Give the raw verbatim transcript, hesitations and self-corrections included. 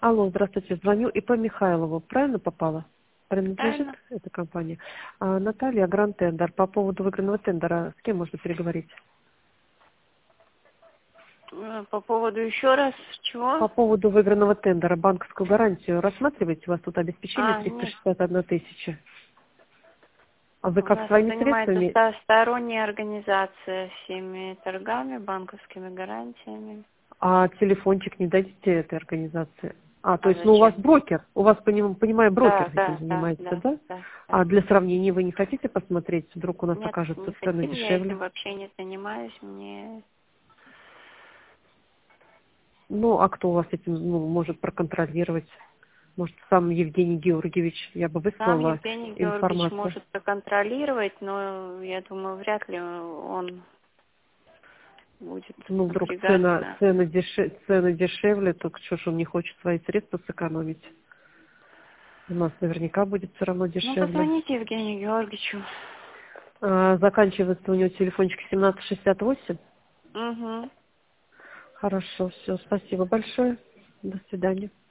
Алло, здравствуйте, звоню ИП Михайлову. Правильно попала? Принадлежит Правильно. эта компания? А, Наталья, Гранд Тендер. По поводу выигранного тендера, с кем можно переговорить? Э, По поводу еще раз чего? По поводу выигранного тендера, банковскую гарантию рассматриваете? У вас тут обеспечение А, триста нет. шестьдесят одна тысяча. А вы У как нас своими занимается средствами? ста- сторонняя организация всеми торгами, банковскими гарантиями. А телефончик не дадите этой организации? А, то А есть, ну, у вас зачем? брокер, у вас, поним- понимаю, брокер Да, этим да, да, занимается, да, да? да, да. А для сравнения вы не хотите посмотреть, вдруг у нас Нет, окажется не цены хотим, я дешевле? этим вообще не занимаюсь. Мне Ну, а кто у вас этим ну, может проконтролировать? Может, сам Евгений Георгиевич, я бы сам выслала Евгений Георгиевич информацию. может проконтролировать, но я думаю, вряд ли он будет Ну, вдруг цена, напрягаться. цены, деше, цены дешевле, то что ж он не хочет свои средства сэкономить? У нас наверняка будет все равно Ну, дешевле. позвоните Евгению Георгиевичу. А, заканчивается у него телефончик семнадцать шестьдесят восемь. Угу. Хорошо, все, спасибо большое. До свидания.